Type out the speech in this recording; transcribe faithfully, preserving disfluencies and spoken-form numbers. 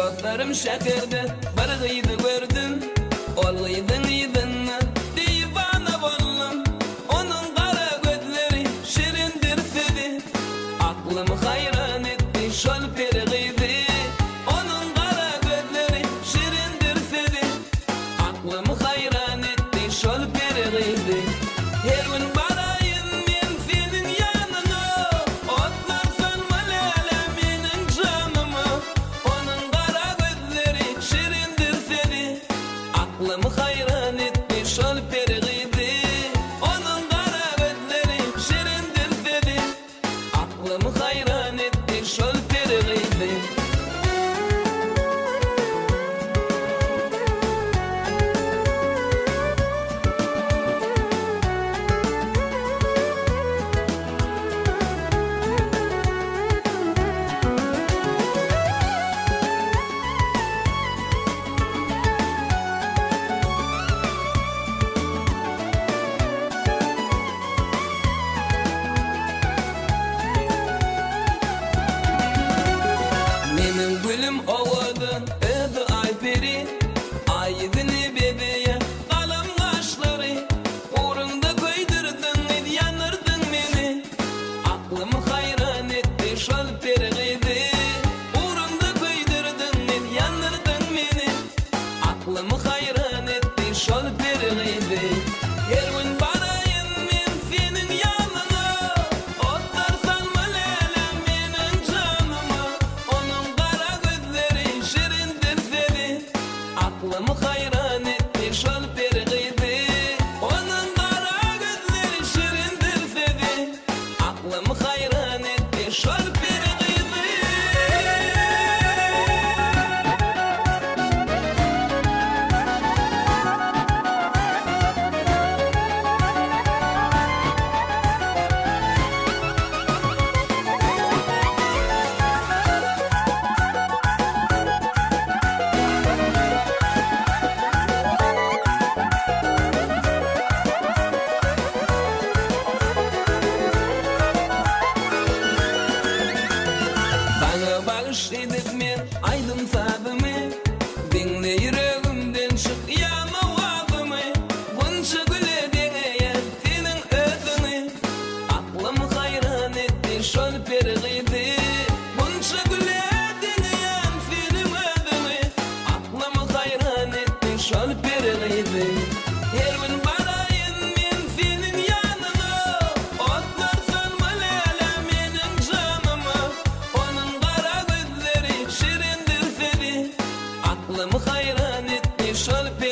Gözlerim şekerde bir gıydı gördüm. Ol gıydın iyidinni divana bollum. Onun kara gözleri şirindir dedi. Aklım hayran etti şol peri gıydı. Onun kara gözleri şirindir dedi. Aklım hayran etti şol peri gıydı. Her gün barayım men senin yanına. Otlar sönmelele menin canıma. Onun kara gözleri şirindir dedi. Aklım hayran etti şol peri gıydı. Onun kara gözleri şirindir dedi. Aklım hayran etti şol peri gıydı. Menin gülüm ovadan ödü ay peri. Aydını bebeğe kalım kaşları. Uğrunda koydurdun ed yanırdın beni. Aklım hayran etti şol peri gıydı. Uğrunda koydurdun ed yanırdın beni. Aklım hayran etti şol peri gıydı. Her gün barayım men senin yanına. Otlar salmalele menin canıma. Onun kara gözleri şirindir dedi. Aklım hayran etti şol peri gıydı. Onun kara gözleri şirindir dedi. Aklım hayran etti şol peri gıydı. Sana bağış edip men aydım sadımı. Dinle yüreğimden çık yama vazımı. Bunca güle deneye senin ödünü. Aklım hayran etti şol peri gıydı. Bunca güle deneye senin ödünü. Aklım hayran etti şol peri gıydı. Her gün barayım men senin yanına. Otlar sönmelele menin canıma. Onun kara gözleri şirindir dedi. Aklım hayran etti şol